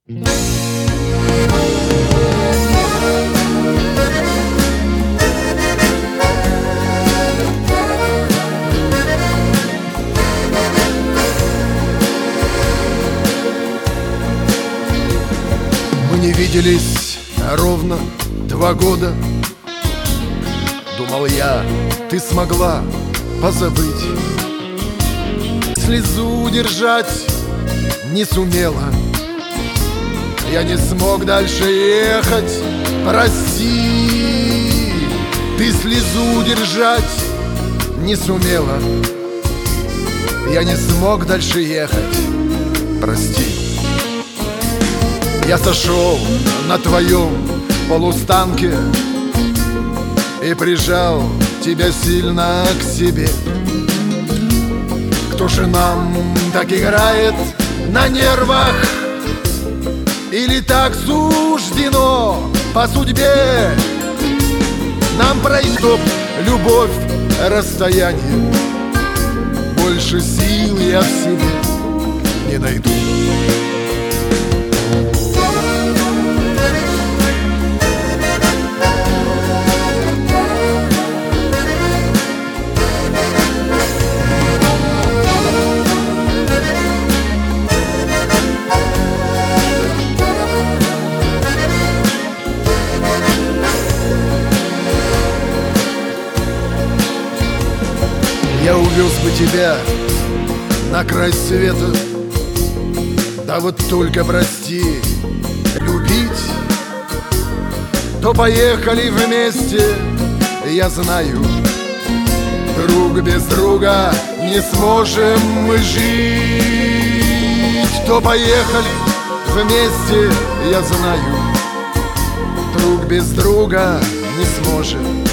Мы не виделись ровно 2 года. Думал я, ты смогла позабыть. Слезу держать не сумела. Я не смог дальше ехать, прости. Ты слезу держать не сумела. Я не смог дальше ехать, прости. Я сошел на твоем полустанке и прижал тебя сильно к себе. Кто же нам так играет на нервах? Или так суждено по судьбе? Нам пройдет любовь расстояние. Больше сил я в себе не найду. Я увез бы тебя на край света. Да вот только прости, любить, то поехали вместе. Я знаю, друг без друга не сможем мы жить. То поехали вместе, я знаю, друг без друга не сможем.